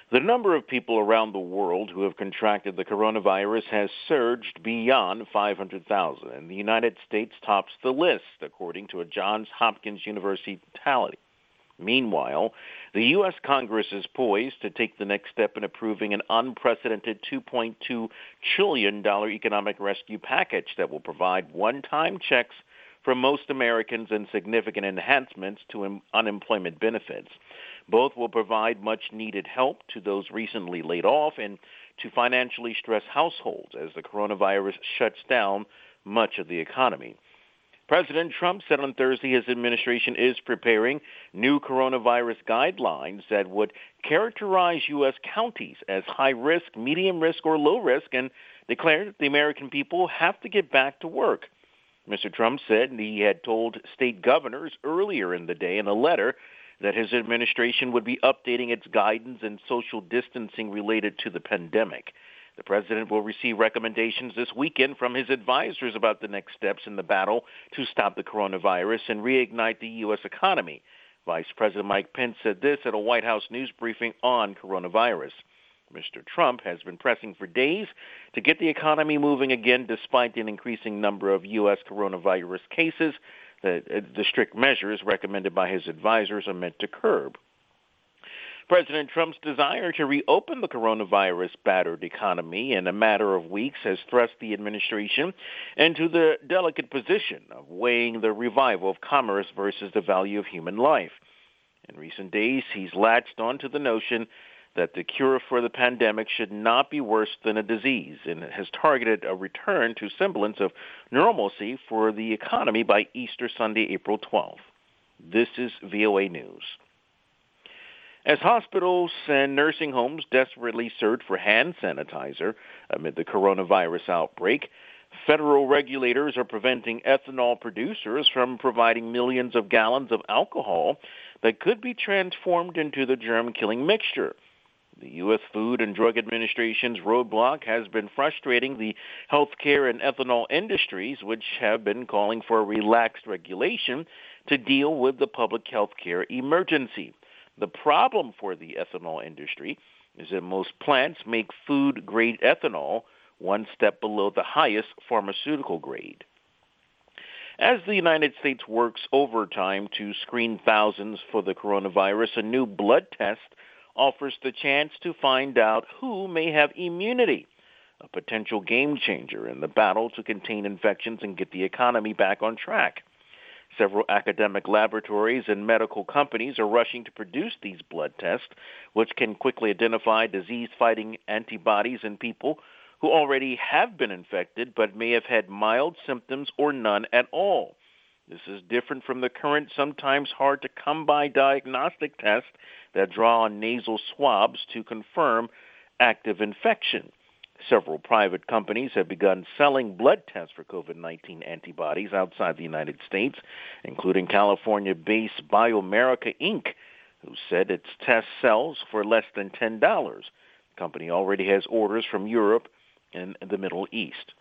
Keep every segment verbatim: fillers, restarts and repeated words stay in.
The number of people around the world who have contracted the coronavirus has surged beyond five hundred thousand, and the United States tops the list, according to a Johns Hopkins University tally. Meanwhile, the U S. Congress is poised to take the next step in approving an unprecedented two point two trillion dollars economic rescue package that will provide one-time checks for most Americans and significant enhancements to un- unemployment benefits. Both will provide much-needed help to those recently laid off and to financially stressed households as the coronavirus shuts down much of the economy. President Trump said on Thursday his administration is preparing new coronavirus guidelines that would characterize U S counties as high risk, medium risk, or low risk, and declared that the American people have to get back to work. Mister Trump said he had told state governors earlier in the day in a letter that his administration would be updating its guidance and social distancing related to the pandemic. The president will receive recommendations this weekend from his advisors about the next steps in the battle to stop the coronavirus and reignite the U S economy. Vice President Mike Pence said this at a White House news briefing on coronavirus. Mister Trump has been pressing for days to get the economy moving again despite an increasing number of U S coronavirus cases that the strict measures recommended by his advisors are meant to curb. President Trump's desire to reopen the coronavirus-battered economy in a matter of weeks has thrust the administration into the delicate position of weighing the revival of commerce versus the value of human life. In recent days, he's latched onto the notion that the cure for the pandemic should not be worse than a disease, and has targeted a return to semblance of normalcy for the economy by Easter Sunday, April twelfth. This is V O A News. As hospitals and nursing homes desperately search for hand sanitizer amid the coronavirus outbreak, federal regulators are preventing ethanol producers from providing millions of gallons of alcohol that could be transformed into the germ-killing mixture. The U S. Food and Drug Administration's roadblock has been frustrating the healthcare and ethanol industries, which have been calling for a relaxed regulation to deal with the public health care emergency. The problem for the ethanol industry is that most plants make food-grade ethanol one step below the highest pharmaceutical grade. As the United States works overtime to screen thousands for the coronavirus, a new blood test offers the chance to find out who may have immunity, a potential game changer in the battle to contain infections and get the economy back on track. Several academic laboratories and medical companies are rushing to produce these blood tests, which can quickly identify disease-fighting antibodies in people who already have been infected but may have had mild symptoms or none at all. This is different from the current, sometimes hard-to-come-by diagnostic tests that draw on nasal swabs to confirm active infection. Several private companies have begun selling blood tests for COVID nineteen antibodies outside the United States, including California-based Biomerica Incorporated, who said its test sells for less than ten dollars. The company already has orders from Europe and the Middle East.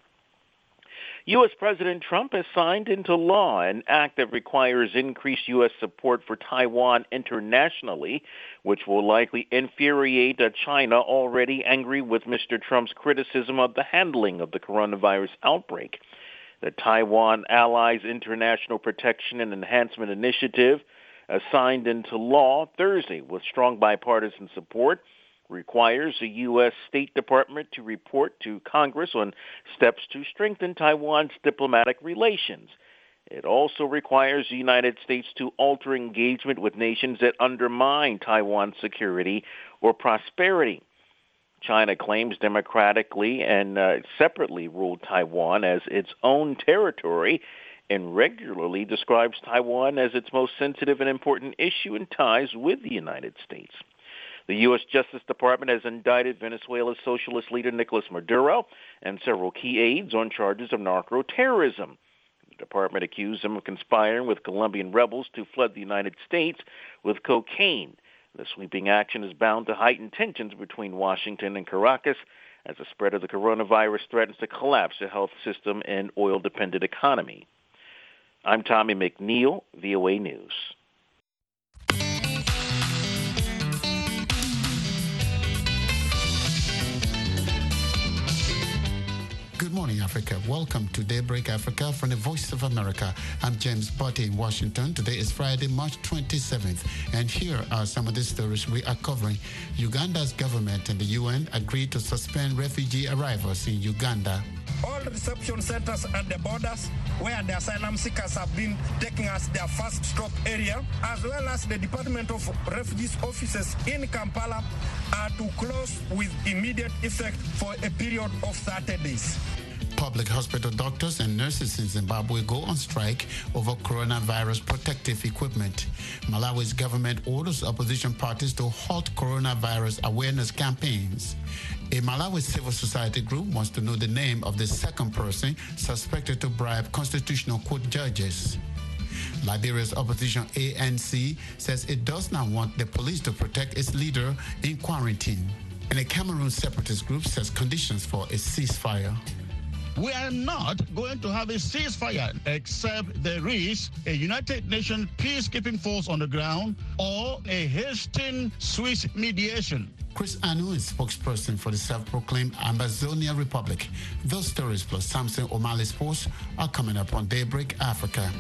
U S. President Trump has signed into law an act that requires increased U S support for Taiwan internationally, which will likely infuriate China, already angry with Mister Trump's criticism of the handling of the coronavirus outbreak. The Taiwan Allies International Protection and Enhancement Initiative, uh, signed into law Thursday with strong bipartisan support, requires the U S. State Department to report to Congress on steps to strengthen Taiwan's diplomatic relations. It also requires the United States to alter engagement with nations that undermine Taiwan's security or prosperity. China claims democratically and uh, separately ruled Taiwan as its own territory and regularly describes Taiwan as its most sensitive and important issue in ties with the United States. The U S. Justice Department has indicted Venezuela's socialist leader Nicolas Maduro and several key aides on charges of narco-terrorism. The department accused them of conspiring with Colombian rebels to flood the United States with cocaine. The sweeping action is bound to heighten tensions between Washington and Caracas as the spread of the coronavirus threatens to collapse the health system and oil-dependent economy. I'm Tommy McNeil, V O A News. Africa. Welcome to Daybreak Africa from the Voice of America. I'm James Botte in Washington. Today is Friday, March twenty-seventh, and here are some of the stories we are covering. Uganda's government and the U N agreed to suspend refugee arrivals in Uganda. All the reception centers at the borders where the asylum seekers have been taking as their first stop area, as well as the Department of Refugees offices in Kampala, are to close with immediate effect for a period of thirty days. Public hospital doctors and nurses in Zimbabwe go on strike over coronavirus protective equipment. Malawi's government orders opposition parties to halt coronavirus awareness campaigns. A Malawi civil society group wants to know the name of the second person suspected to bribe Constitutional Court judges. Liberia's opposition A N C says it does not want the police to protect its leader in quarantine. And a Cameroon separatist group says conditions for a ceasefire. We are not going to have a ceasefire except there is a United Nations peacekeeping force on the ground or a hasty Swiss mediation. Chris Anu is spokesperson for the self-proclaimed Amazonia Republic. Those stories plus Samson O'Malley Sports are coming up on Daybreak Africa.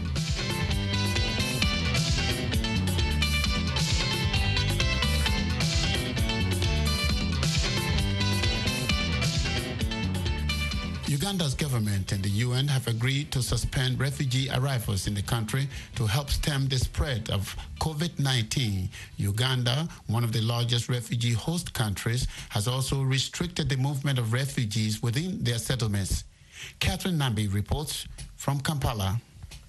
Uganda's government and the U N have agreed to suspend refugee arrivals in the country to help stem the spread of COVID nineteen. Uganda, one of the largest refugee host countries, has also restricted the movement of refugees within their settlements. Catherine Nambi reports from Kampala.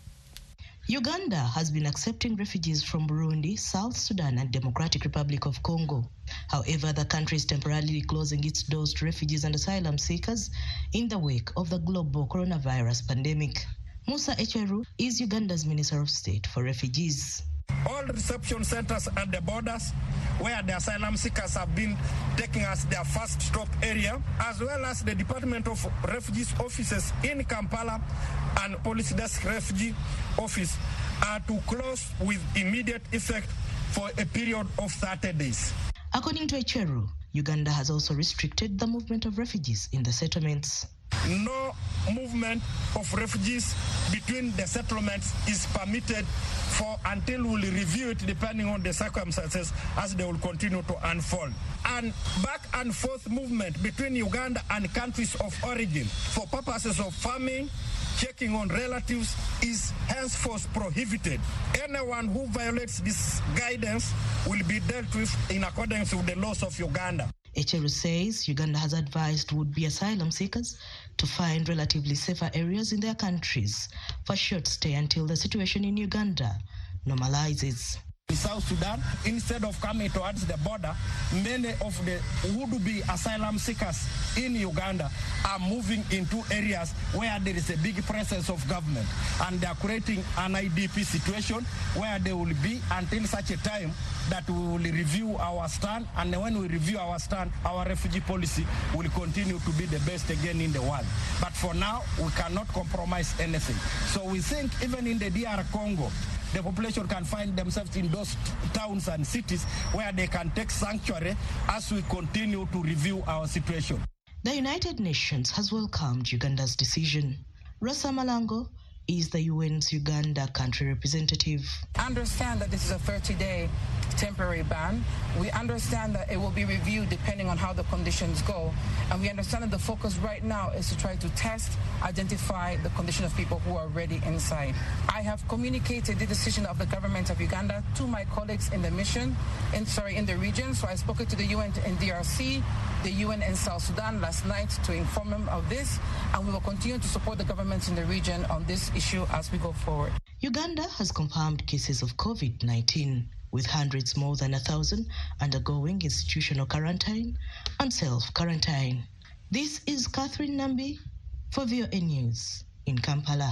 Uganda has been accepting refugees from Burundi, South Sudan, and Democratic Republic of Congo. However, the country is temporarily closing its doors to refugees and asylum seekers in the wake of the global coronavirus pandemic. Musa Echeru is Uganda's Minister of State for Refugees. All reception centers at the borders where the asylum seekers have been taking as their first stop area, as well as the Department of Refugees offices in Kampala and Police Desk Refugee Office, are to close with immediate effect for a period of thirty days. According to Echeru, Uganda has also restricted the movement of refugees in the settlements. No movement of refugees between the settlements is permitted for until we'll review it depending on the circumstances as they will continue to unfold. And back and forth movement between Uganda and countries of origin for purposes of farming, checking on relatives is henceforth prohibited. Anyone who violates this guidance will be dealt with in accordance with the laws of Uganda. Echeru says Uganda has advised would-be asylum seekers to find relatively safer areas in their countries for short stay until the situation in Uganda normalizes. In South Sudan, instead of coming towards the border, many of the would-be asylum seekers in Uganda are moving into areas where there is a big presence of government, and they are creating an I D P situation where they will be until such a time that we will review our stand, and when we review our stand, our refugee policy will continue to be the best again in the world. But for now, we cannot compromise anything. So we think even in the D R Congo, the population can find themselves in those towns and cities where they can take sanctuary as we continue to review our situation. The United Nations has welcomed Uganda's decision. Rosa Malango is the U N's Uganda country representative. I understand that this is a thirty-day temporary ban. We understand that it will be reviewed depending on how the conditions go. And we understand that the focus right now is to try to test, identify the condition of people who are already inside. I have communicated the decision of the government of Uganda to my colleagues in the mission, in, sorry, in the region. So I spoke to the U N in D R C, the U N in South Sudan last night to inform them of this. And we will continue to support the governments in the region on this issue as we go forward. Uganda has confirmed cases of COVID nineteen, with hundreds more than a thousand undergoing institutional quarantine and self-quarantine. This is Catherine Nambi for V O A News in Kampala.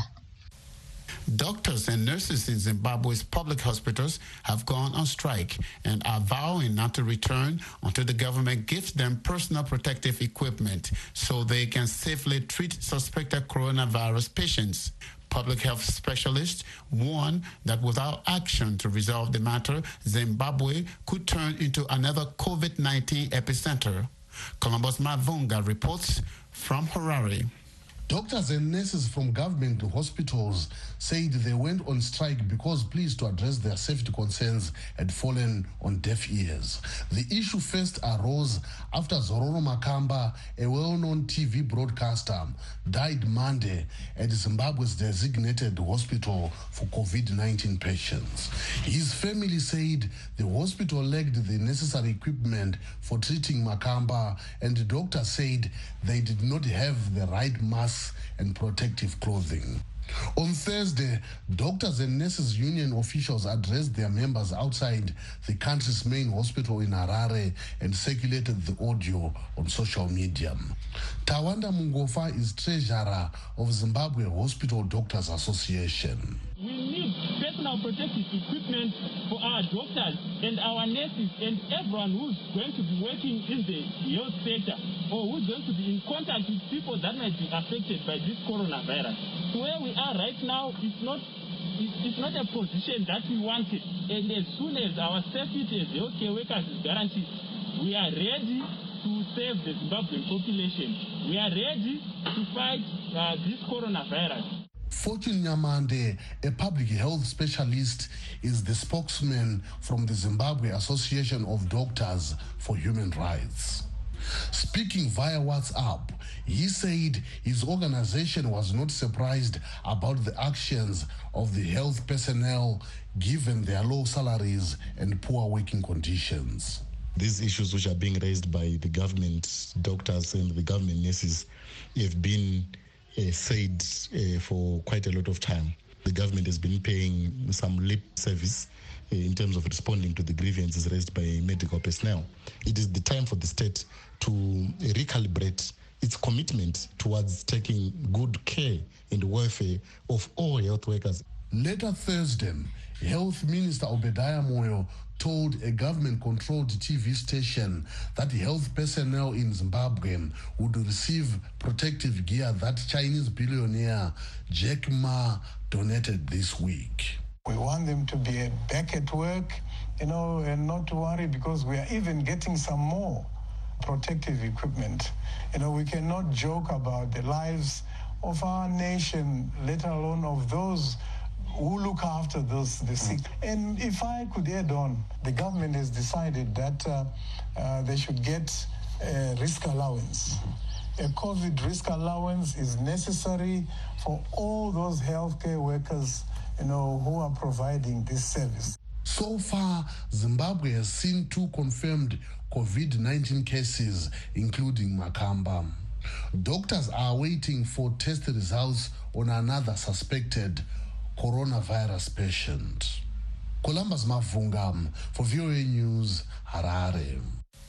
Doctors and nurses in Zimbabwe's public hospitals have gone on strike and are vowing not to return until the government gives them personal protective equipment so they can safely treat suspected coronavirus patients. Public health specialists warn that without action to resolve the matter, Zimbabwe could turn into another COVID nineteen epicenter. Columbus Mavunga reports from Harare. Doctors and nurses from government hospitals said they went on strike because pleas to address their safety concerns had fallen on deaf ears. The issue first arose after Zororo Makamba, a well-known T V broadcaster, died Monday at Zimbabwe's designated hospital for COVID nineteen patients. His family said the hospital lacked the necessary equipment for treating Makamba, and the doctor said they did not have the right masks and protective clothing. On Thursday, doctors and nurses union officials addressed their members outside the country's main hospital in Harare and circulated the audio on social media. Tawanda Mungofa is treasurer of Zimbabwe Hospital Doctors Association. We need personal protective equipment for our doctors and our nurses and everyone who's going to be working in the health sector or who's going to be in contact with people that might be affected by this coronavirus. So where we are right now is not it's, it's not a position that we wanted. And as soon as our safety as healthcare workers is guaranteed, we are ready to save the Zimbabwean population. We are ready to fight uh, this coronavirus. Fortune Nyamande, a public health specialist, is the spokesman from the Zimbabwe Association of Doctors for Human Rights. Speaking via WhatsApp, he said his organization was not surprised about the actions of the health personnel given their low salaries and poor working conditions. These issues which are being raised by the government doctors and the government nurses have been Uh, said uh, for quite a lot of time. The government has been paying some lip service uh, in terms of responding to the grievances raised by medical personnel. It is the time for the state to recalibrate its commitment towards taking good care in the welfare of all health workers. Later Thursday, Health Minister Obadiah Moyo told a government-controlled T V station that health personnel in Zimbabwe would receive protective gear that Chinese billionaire Jack Ma donated this week. We want them to be back at work, you know, and not to worry because we are even getting some more protective equipment. You know, we cannot joke about the lives of our nation, let alone of those who look after those the sick. And if I could add on, the government has decided that uh, uh, they should get a risk allowance. A COVID risk allowance is necessary for all those healthcare workers, you know, who are providing this service. So far, Zimbabwe has seen two confirmed COVID nineteen cases, including Makamba. Doctors are waiting for test results on another suspected coronavirus patient. Columbus Mavunga for V O A News, Harare.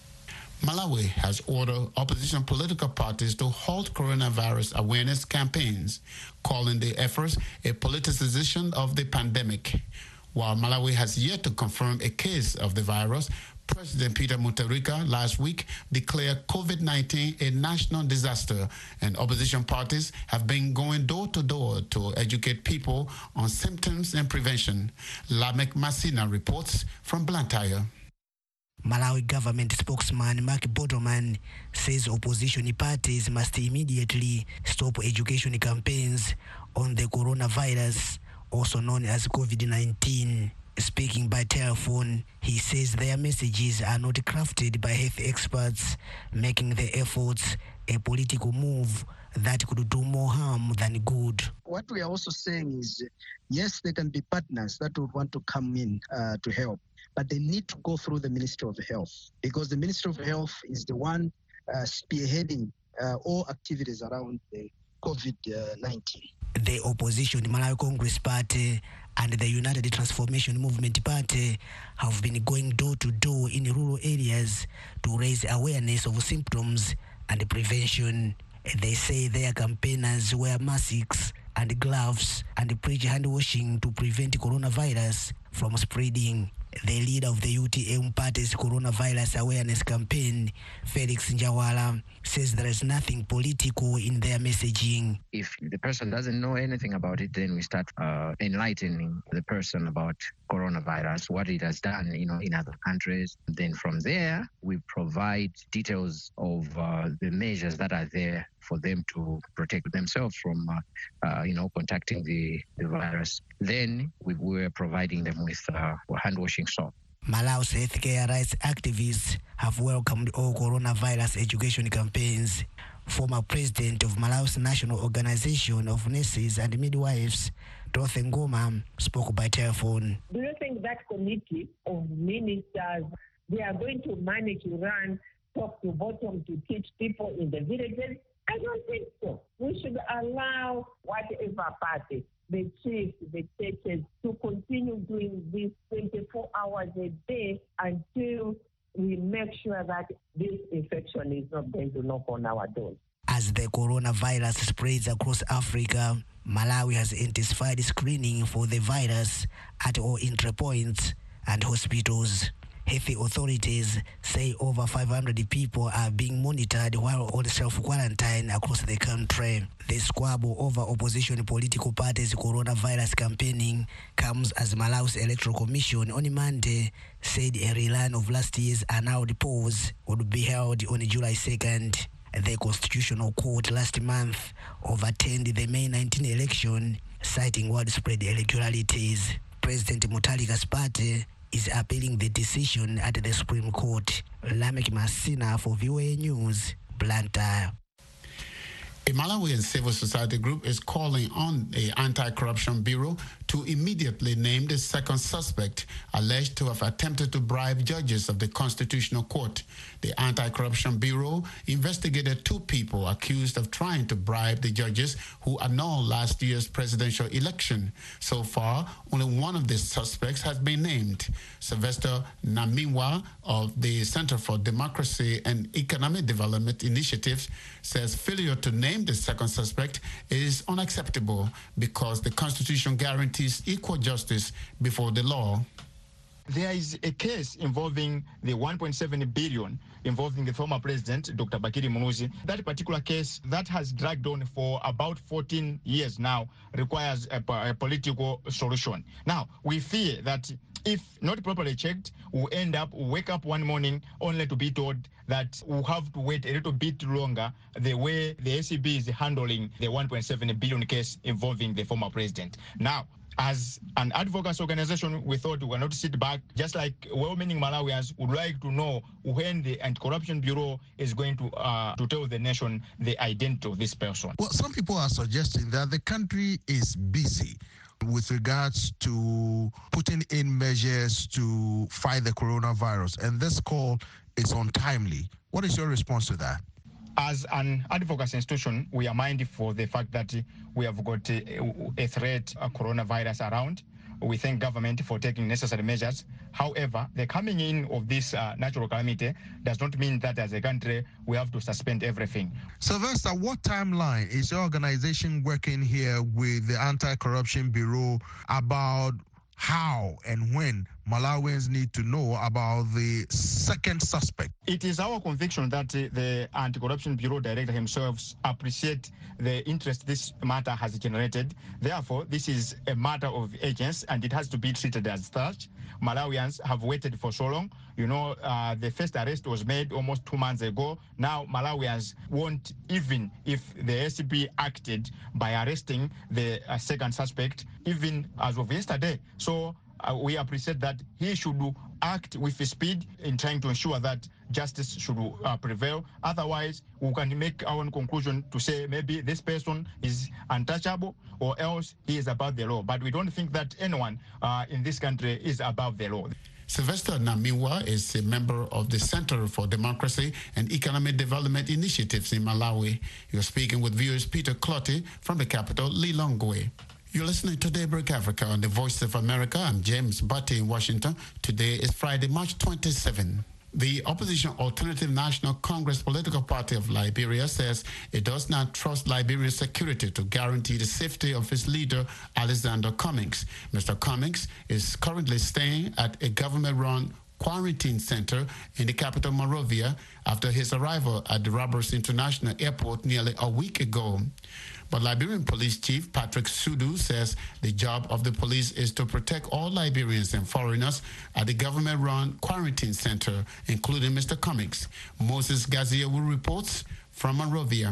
Malawi has ordered opposition political parties to halt coronavirus awareness campaigns, calling the efforts a politicization of the pandemic. While Malawi has yet to confirm a case of the virus, President Peter Mutharika last week declared COVID nineteen a national disaster, and opposition parties have been going door to door to educate people on symptoms and prevention. Lamek Masina reports from Blantyre. Malawi government spokesman Mark Bottleman says opposition parties must immediately stop education campaigns on the coronavirus, also known as COVID nineteen. Speaking by telephone, he says their messages are not crafted by health experts, making the efforts a political move that could do more harm than good. What we are also saying is, yes, there can be partners that would want to come in uh, to help, but they need to go through the Ministry of Health, because the Ministry of Health is the one uh, spearheading uh, all activities around the COVID nineteen. The opposition Malawi Congress Party and the United Transformation Movement Party have been going door to door in rural areas to raise awareness of symptoms and prevention. They say their campaigners wear masks and gloves and preach hand washing to prevent coronavirus from spreading. The leader of the U T M party's coronavirus awareness campaign, Felix Njawala, says there is nothing political in their messaging. If the person doesn't know anything about it, then we start uh, enlightening the person about coronavirus, what it has done, you know, in other countries. Then from there, we provide details of uh, the measures that are there for them to protect themselves from, uh, uh, you know, contacting the, the virus. Then we were providing them with uh, hand washing soap. Malau's healthcare rights activists have welcomed all coronavirus education campaigns. Former president of Malau's National Organization of Nurses and Midwives, Dorothy Ngoma, spoke by telephone. Do you think that committee of ministers, they are going to manage to run top to bottom to teach people in the villages? I don't think so. We should allow whatever party, the chiefs, the churches, to continue doing this twenty-four hours a day until we make sure that this infection is not going to knock on our doors. As the coronavirus spreads across Africa, Malawi has intensified screening for the virus at all entry points and hospitals. Health authorities say over five hundred people are being monitored while on self-quarantine across the country. The squabble over opposition political parties' coronavirus campaigning comes as Malawi's Electoral Commission on Monday said a rerun of last year's annulled polls would be held on July second. The Constitutional Court last month overturned the May nineteenth election, citing widespread irregularities. President Mutharika's party is appealing the decision at the Supreme Court. Lamek Masina for V O A News, Blantyre. A Malawian civil society group is calling on the Anti-Corruption Bureau to immediately name the second suspect alleged to have attempted to bribe judges of the Constitutional Court. The Anti-Corruption Bureau investigated two people accused of trying to bribe the judges who annulled last year's presidential election. So far, only one of the suspects has been named. Sylvester Namiwa of the Center for Democracy and Economic Development Initiatives says failure to name the second suspect is unacceptable because the Constitution guarantees equal justice before the law. There is a case involving the one point seven billion involving the former president, Doctor Bakiri Munuzi. That particular case that has dragged on for about fourteen years now requires a, a political solution. Now, we fear that if not properly checked, we'll end up, we'll wake up one morning only to be told that we'll have to wait a little bit longer the way the A C B is handling the one point seven billion case involving the former president. Now, as an advocacy organization, we thought we were not sit back, just like well-meaning Malawians would like to know when the Anti-Corruption Bureau is going to uh, to tell the nation the identity of this person. Well, some people are suggesting that the country is busy with regards to putting in measures to fight the coronavirus, and this call is untimely. What is your response to that? As an advocacy institution, we are mindful of the fact that we have got a, a threat, a coronavirus around. We thank government for taking necessary measures. However, the coming in of this uh, natural calamity does not mean that as a country we have to suspend everything. Sylvester, what timeline is your organization working here with the Anti-Corruption Bureau about how and when Malawians need to know about the second suspect? It is our conviction that uh, the Anti-Corruption Bureau Director himself appreciates the interest this matter has generated. Therefore, this is a matter of urgency and it has to be treated as such. Malawians have waited for so long. You know, uh, the first arrest was made almost two months ago. Now, Malawians won't, even if the S C P acted by arresting the uh, second suspect, even as of yesterday. So uh, we appreciate that he should act with speed in trying to ensure that justice should uh, prevail. Otherwise, we can make our own conclusion to say maybe this person is untouchable or else he is above the law. But we don't think that anyone uh, in this country is above the law. Sylvester Namiwa is a member of the Center for Democracy and Economic Development Initiatives in Malawi. You're speaking with viewers Peter Clotty from the capital, Lilongwe. You're listening to Daybreak Africa on the Voice of America. I'm James Batty in Washington. Today is Friday, March twenty-seventh. The opposition Alternative National Congress political party of Liberia says it does not trust Liberian security to guarantee the safety of its leader, Alexander Cummings. Mister Cummings is currently staying at a government-run quarantine center in the capital, Monrovia, after his arrival at the Roberts International Airport nearly a week ago. But Liberian Police Chief Patrick Sudu says the job of the police is to protect all Liberians and foreigners at the government-run quarantine center, including Mister Cummings. Moses Gazia will report from Monrovia.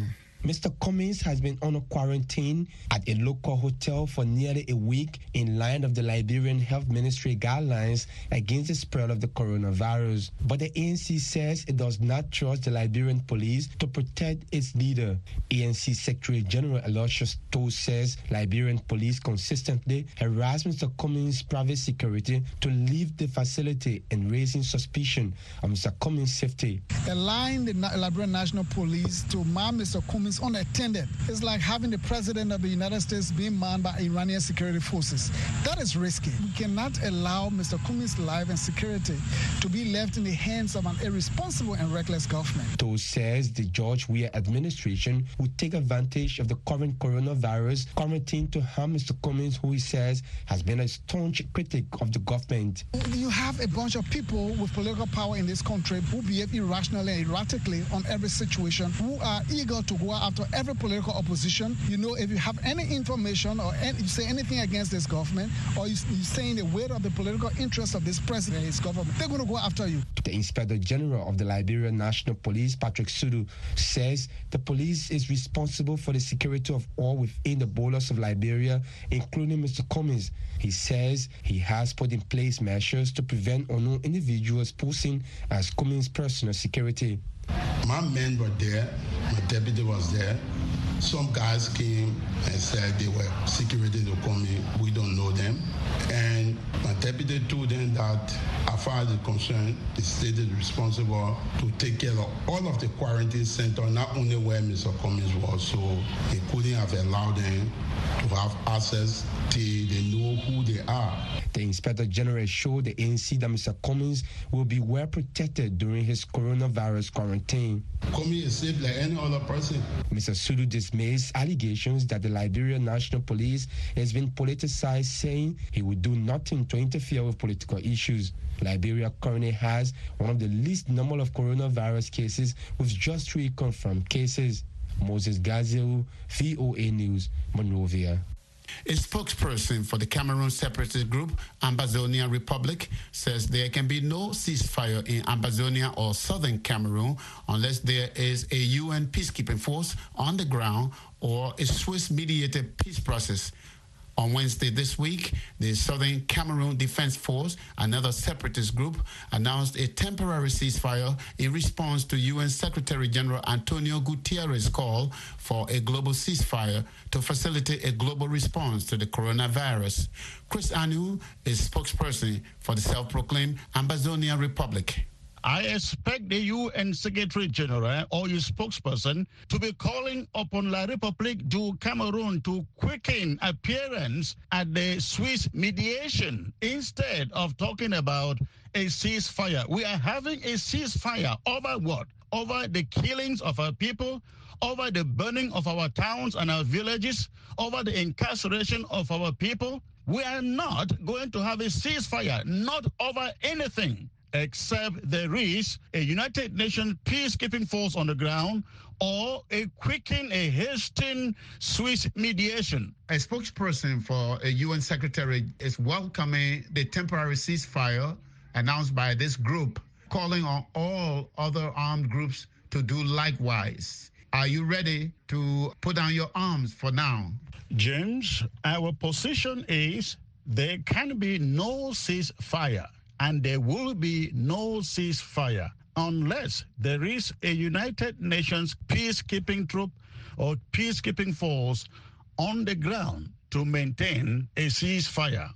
Mister Cummings has been on a quarantine at a local hotel for nearly a week in line of the Liberian Health Ministry guidelines against the spread of the coronavirus. But the A N C says it does not trust the Liberian police to protect its leader. A N C Secretary General Aloysius Toh says Liberian police consistently harass Mister Cummings' private security to leave the facility and raising suspicion of Mister Cummings' safety. Allowing the Liberian National Police to man Mister Cummings unattended is like having the President of the United States being manned by Iranian security forces. That is risky. We cannot allow Mister Cummings' life and security to be left in the hands of an irresponsible and reckless government. Toh says the George Weah administration would take advantage of the current coronavirus quarantine to harm Mister Cummings, who he says has been a staunch critic of the government. You have a bunch of people with political power in this country who behave irrationally and erratically on every situation, who are eager to go after every political opposition. You know, if you have any information or any, you say anything against this government, or you, you say in the way of the political interests of this president and his government, they're going to go after you. The Inspector General of the Liberian National Police, Patrick Sudu, says the police is responsible for the security of all within the borders of Liberia, including Mister Cummings. He says he has put in place measures to prevent unknown individuals posing as Cummings' personal security. My men were there, my deputy was there. Some guys came and said they were security to come in. We don't know them. And my deputy told them that as far as it's concerned, the state is responsible to take care of all of the quarantine center, not only where Mister Cummings was. So he couldn't have allowed them to have access till they know who they are. The Inspector General assured the A N C that Mister Cummings will be well protected during his coronavirus quarantine. Cummings is safe like any other person. Mister Sudu dismissed allegations that the Liberian National Police has been politicized, saying he would do nothing to interfere with political issues. Liberia currently has one of the least number of coronavirus cases, with just three confirmed cases. Moses Gaziel, V O A News, Monrovia. A spokesperson for the Cameroon separatist group, Ambazonia Republic, says there can be no ceasefire in Ambazonia or southern Cameroon unless there is a U N peacekeeping force on the ground or a Swiss-mediated peace process. On Wednesday this week, the Southern Cameroon Defense Force, another separatist group, announced a temporary ceasefire in response to U N Secretary General Antonio Guterres' call for a global ceasefire to facilitate a global response to the coronavirus. Chris Anu is spokesperson for the self-proclaimed Ambazonia Republic. I expect the U N Secretary General or his spokesperson to be calling upon La République du Cameroon to quicken appearance at the Swiss mediation instead of talking about a ceasefire. We are having a ceasefire over what? Over the killings of our people, over the burning of our towns and our villages, over the incarceration of our people. We are not going to have a ceasefire, not over anything, except there is a United Nations peacekeeping force on the ground or a quickened, a hastened Swiss mediation. A spokesperson for a U N secretary is welcoming the temporary ceasefire announced by this group, calling on all other armed groups to do likewise. Are you ready to put down your arms for now? James, our position is there can be no ceasefire. And there will be no ceasefire unless there is a United Nations peacekeeping troop or peacekeeping force on the ground to maintain a ceasefire,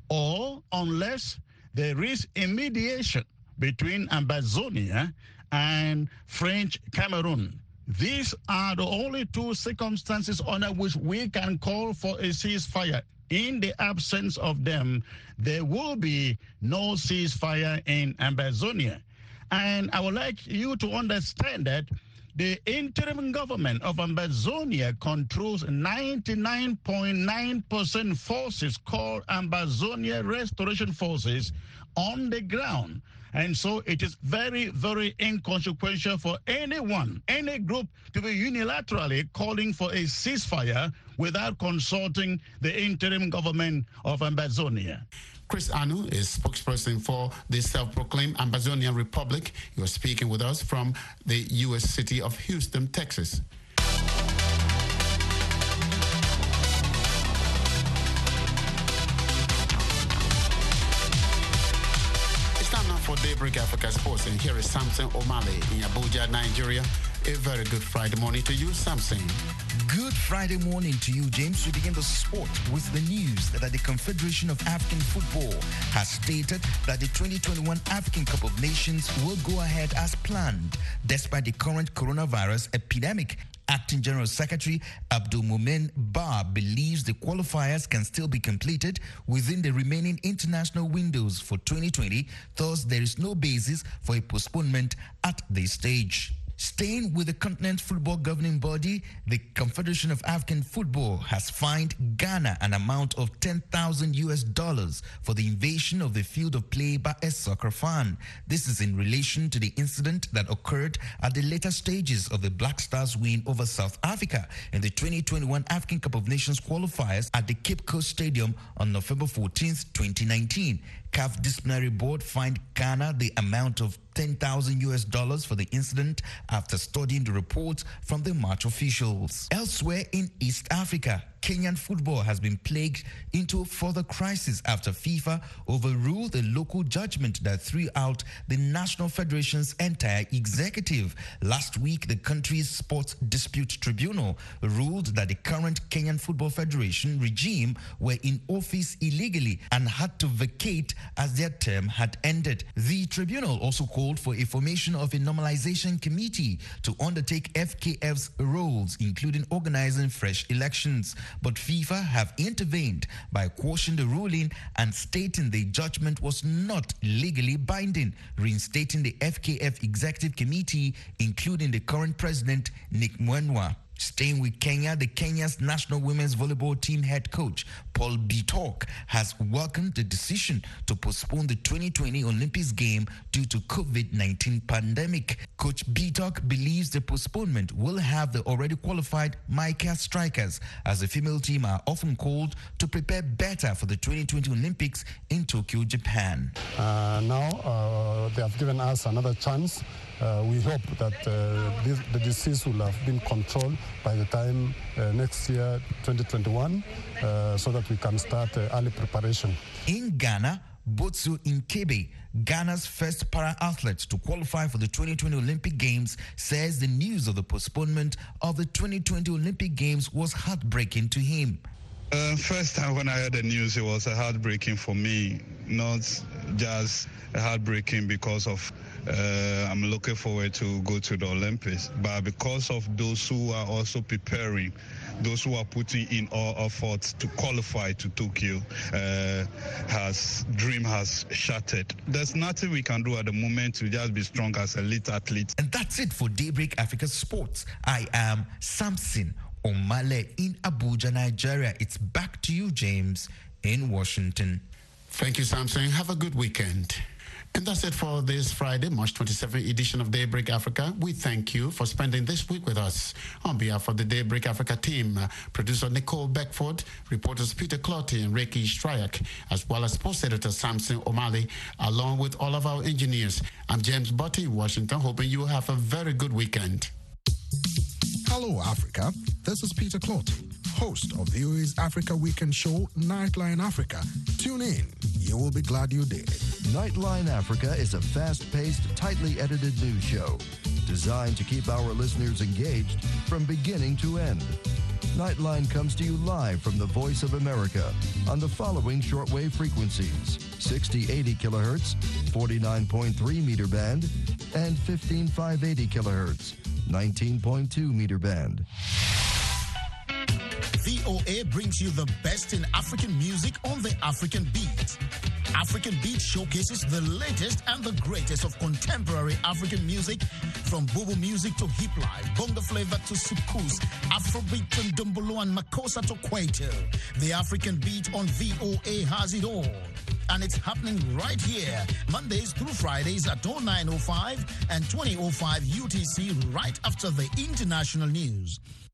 or unless there is a mediation between Ambazonia and French Cameroon. These are the only two circumstances under which we can call for a ceasefire. In the absence of them, there will be no ceasefire in Ambazonia. And I would like you to understand that the interim government of Ambazonia controls ninety-nine point nine percent forces called Ambazonia Restoration Forces on the ground. And so it is very, very inconsequential for anyone, any group, to be unilaterally calling for a ceasefire without consulting the interim government of Ambazonia. Chris Anu is spokesperson for the self-proclaimed Ambazonia Republic. You're speaking with us from the U S city of Houston, Texas. Daybreak Africa Sports, and here is Samson Omale in Abuja, Nigeria. A very good Friday morning to you, Samson. Good Friday morning to you, James. We begin the sport with the news that the Confederation of African Football has stated that the twenty twenty-one African Cup of Nations will go ahead as planned, despite the current coronavirus epidemic. Acting General Secretary Abdul Mumin Ba believes the qualifiers can still be completed within the remaining international windows for twenty twenty, thus there is no basis for a postponement at this stage. Staying with the continent football governing body, the Confederation of African Football has fined Ghana an amount of ten thousand U S dollars for the invasion of the field of play by a soccer fan. This is in relation to the incident that occurred at the later stages of the Black Stars win over South Africa in the twenty twenty-one African Cup of Nations qualifiers at the Cape Coast Stadium on November fourteenth, twenty nineteen. C A F Disciplinary Board fined Ghana the amount of ten thousand U S dollars for the incident after studying the reports from the match officials. Elsewhere in East Africa, Kenyan football has been plagued into further crisis after FIFA overruled a local judgment that threw out the National Federation's entire executive. Last week, the country's Sports Dispute Tribunal ruled that the current Kenyan Football Federation regime were in office illegally and had to vacate as their term had ended. The tribunal also called for a formation of a normalization committee to undertake F K F's roles, including organizing fresh elections. But FIFA have intervened by quashing the ruling and stating the judgment was not legally binding, reinstating the F K F Executive Committee, including the current president, Nick Mwenwa. Staying with Kenya, the Kenya's national women's volleyball team head coach, Paul Bitok, has welcomed the decision to postpone the twenty twenty Olympics game due to COVID nineteen pandemic. Coach Bitok believes the postponement will have the already qualified Mica Strikers, as the female team are often called, to prepare better for the twenty twenty Olympics in Tokyo, Japan. Uh, now uh, they have given us another chance. Uh, we hope that uh, this, the disease will have been controlled by the time uh, next year, twenty twenty-one, uh, so that we can start uh, early preparation. In Ghana, Botsu Nkebe, Ghana's first para-athlete to qualify for the twenty twenty Olympic Games, says the news of the postponement of the twenty twenty Olympic Games was heartbreaking to him. Uh, first time when I heard the news, it was a heartbreaking for me, not just a heartbreaking because of uh, I'm looking forward to go to the Olympics, but because of those who are also preparing, those who are putting in all efforts to qualify to Tokyo, uh, has dream has shattered. There's nothing we can do at the moment to just be strong as elite athletes. And that's it for Daybreak Africa Sports. I am Samson Omale in Abuja, Nigeria. It's back to you, James, in Washington. Thank you, Samson. Have a good weekend. And that's it for this Friday, March twenty-seventh edition of Daybreak Africa. We thank you for spending this week with us. On behalf of the Daybreak Africa team, uh, producer Nicole Beckford, reporters Peter Clotty and Reiki Stryak, as well as sports editor Samson Omale, along with all of our engineers. I'm James Butty in Washington, hoping you have a very good weekend. Hello, Africa. This is Peter Clotty, host of V O A's Africa Weekend show, Nightline Africa. Tune in. You will be glad you did. Nightline Africa is a fast-paced, tightly edited news show designed to keep our listeners engaged from beginning to end. Nightline comes to you live from the Voice of America on the following shortwave frequencies: sixty eighty kilohertz, forty-nine point three meter band, and fifteen five eighty kilohertz, nineteen point two meter band. V O A brings you the best in African music on the African Beat. African Beat showcases the latest and the greatest of contemporary African music, from Bobo music to hip life, bongo flavor to soukous, Afrobeat and Dumbolo and Makossa to Kwaito. The African Beat on V O A has it all. And it's happening right here, Mondays through Fridays at oh nine oh five and twenty oh five U T C, right after the international news.